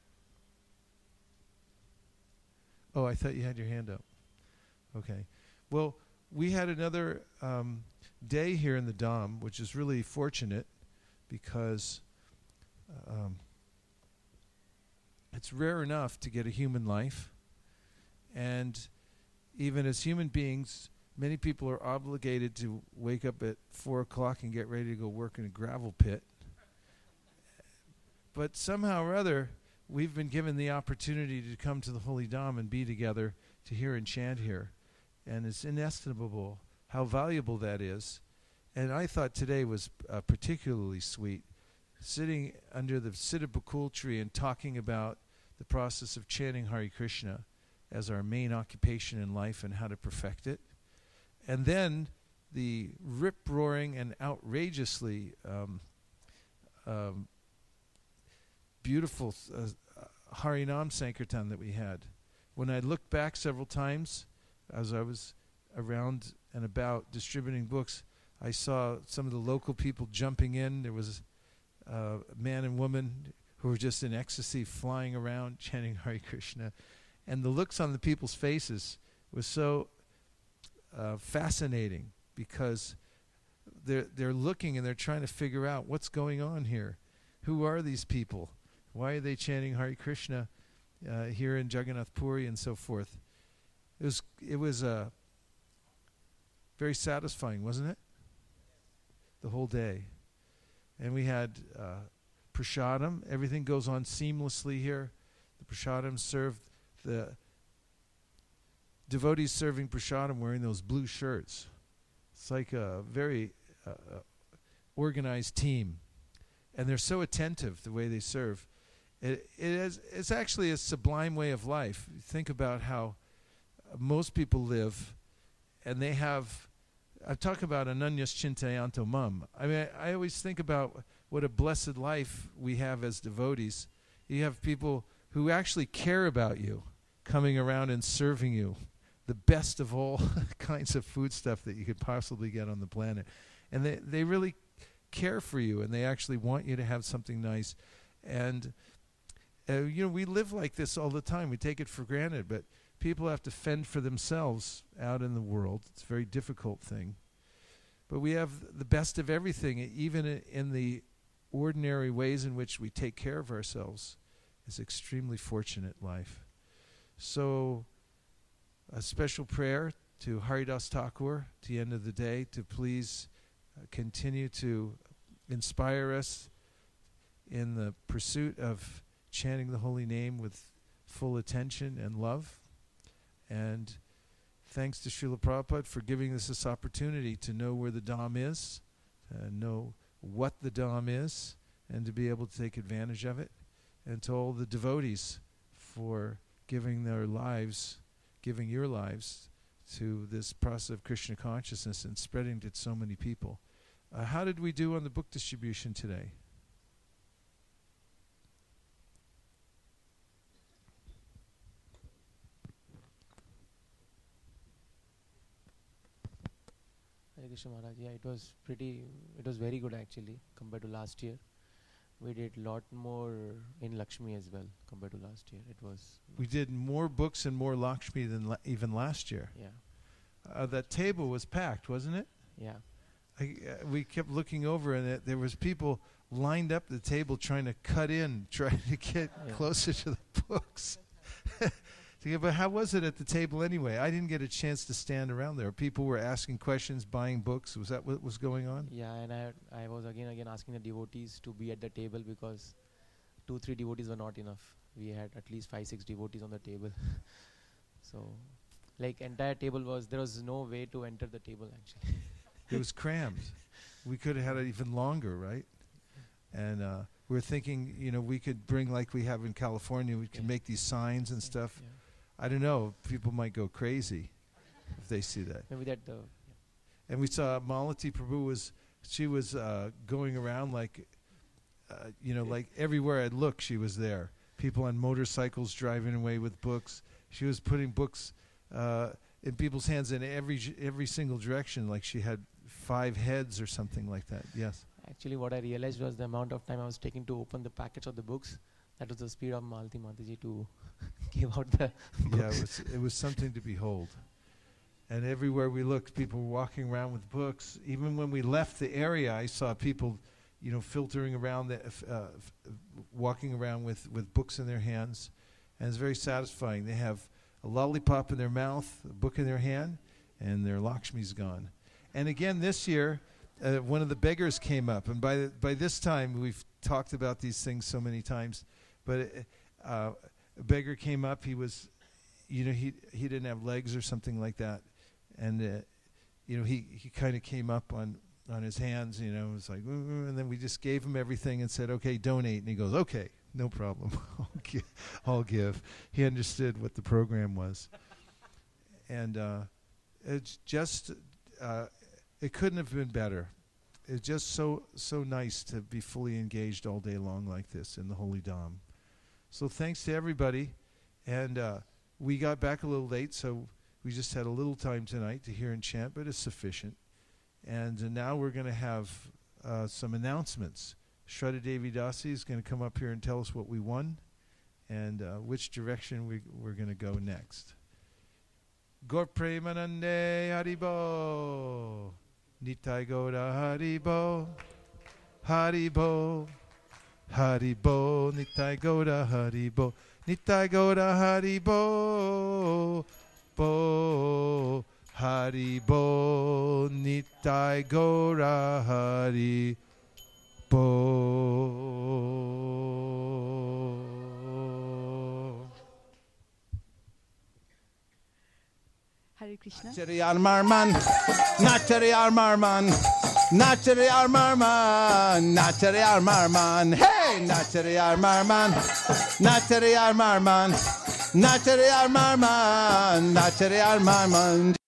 Speaker 2: Oh, I thought you had your hand up. Okay. Well, we had another um, day here in the Dham, which is really fortunate because um, it's rare enough to get a human life. And even as human beings, many people are obligated to wake up at four o'clock and get ready to go work in a gravel pit. But somehow or other, we've been given the opportunity to come to the Holy Dham and be together to hear and chant here. And it's inestimable how valuable that is. And I thought today was uh, particularly sweet, sitting under the Siddha Bakul tree and talking about the process of chanting Hare Krishna as our main occupation in life and how to perfect it. And then the rip-roaring and outrageously um, um, beautiful uh, Harinam Sankirtan that we had. When I looked back several times as I was around and about distributing books, I saw some of the local people jumping in. There was uh, a man and woman who were just in ecstasy, flying around, chanting Hare Krishna. And the looks on the people's faces was so uh, fascinating because they're, they're looking and they're trying to figure out what's going on here. Who are these people? Why are they chanting Hare Krishna uh, here in Jagannath Puri and so forth? It was it was uh, very satisfying, wasn't it? The whole day. And we had uh, prasadam. Everything goes on seamlessly here. The prasadam served, the devotees serving prasadam wearing those blue shirts. It's like a very uh, uh, organized team. And they're so attentive the way they serve. It, it is, it's actually a sublime way of life. You think about how uh, most people live, and they have, I talk about ananyas chintayanto mam. I mean, I, I always think about what a blessed life we have as devotees. You have people who actually care about you, coming around and serving you the best of all kinds of food stuff that you could possibly get on the planet. And they, they really care for you, and they actually want you to have something nice. And uh, you know, we live like this all the time. We take it for granted, but people have to fend for themselves out in the world. It's a very difficult thing. But we have the best of everything, even i- in the ordinary ways in which we take care of ourselves. It's extremely fortunate life. So a special prayer to Haridas Thakur at the end of the day to please uh, continue to inspire us in the pursuit of chanting the holy name with full attention and love. And thanks to Srila Prabhupada for giving us this opportunity to know where the Dham is, uh, know what the Dham is, and to be able to take advantage of it. And to all the devotees for giving their lives, giving your lives to this process of Krishna consciousness and spreading it to so many people. Uh, how did we do on the book distribution today?
Speaker 9: Hare Krishna Maharaj, yeah, it was pretty, it was very good actually compared to last year. We did lot more in Lakshmi as well compared to last year. It was,
Speaker 2: We did more books and more Lakshmi than la- even last year.
Speaker 9: yeah,
Speaker 2: Uh, that table was packed, wasn't it?
Speaker 9: yeah.
Speaker 2: I, uh, we kept looking over, and it, there was people lined up at the table trying to cut in, trying to get
Speaker 9: Yeah.
Speaker 2: closer to the books. To get- but how was it at the table anyway? I didn't get a chance to stand around there. People were asking questions, buying books. Was that what was going on?
Speaker 9: Yeah, and I I was again again asking the devotees to be at the table because two three devotees were not enough. We had at least five six devotees on the table. So, like entire table was there was no way to enter the table actually.
Speaker 2: It was crammed. We could have had it even longer, right? And uh, we were thinking, you know, we could bring like we have in California. We could
Speaker 9: Yeah.
Speaker 2: make these signs and stuff.
Speaker 9: Yeah.
Speaker 2: I don't know. People might go crazy if they see that.
Speaker 9: Maybe that the
Speaker 2: And we saw Malati Prabhu was, she was uh, going around like, uh, you know, like everywhere I'd look, she was there. People on motorcycles driving away with books. She was putting books uh, in people's hands in every j- every single direction, like she had five heads or something like that. Yes.
Speaker 9: actually what I realized was the amount of time I was taking to open the packets of the books. That was the speed of Malati Mataji to give out the books.
Speaker 2: Yeah, it was, it was something to behold. and everywhere we looked, people were walking around with books. Even when we left the area, I saw people, you know, filtering around, the, uh, f- walking around with, with books in their hands. And it's very satisfying. They have a lollipop in their mouth, a book in their hand, and their Lakshmi's gone. And again, this year, uh, one of the beggars came up. And by, the, by this time, we've talked about these things so many times, but uh, a beggar came up. He was, you know, he he didn't have legs or something like that. And, uh, you know, he, he kind of came up on, on his hands, you know, it was like, mm, and then we just gave him everything and said, okay, donate. And he goes, okay, no problem. I'll, gi- I'll give. He understood what the program was. And uh, it's just, uh, it couldn't have been better. It's just so, so nice to be fully engaged all day long like this in the Holy Dham. So thanks to everybody. And uh, we got back a little late, so we just had a little time tonight to hear and chant, but it's sufficient. And uh, now we're going to have uh, some announcements. Shraddha Devi Dasi is going to come up here and tell us what we won and uh, which direction we, we're going to go next. Gaur Premanande Haribo, Nitai Gaura Haribo, Haribo, Haribo, Nitai Gaura Haribo, Nitai Gaura Haribo, Bo, Haribo, Nitai Gaura Haribo.
Speaker 8: Hare Krishna.
Speaker 1: Nachari Armarman, Nachari Armarman, Nachari Armarman, Nachari Armarman, hey, Nachari Armarman, Nachari Armarman, Nachari Armarman, Nachari Armarman.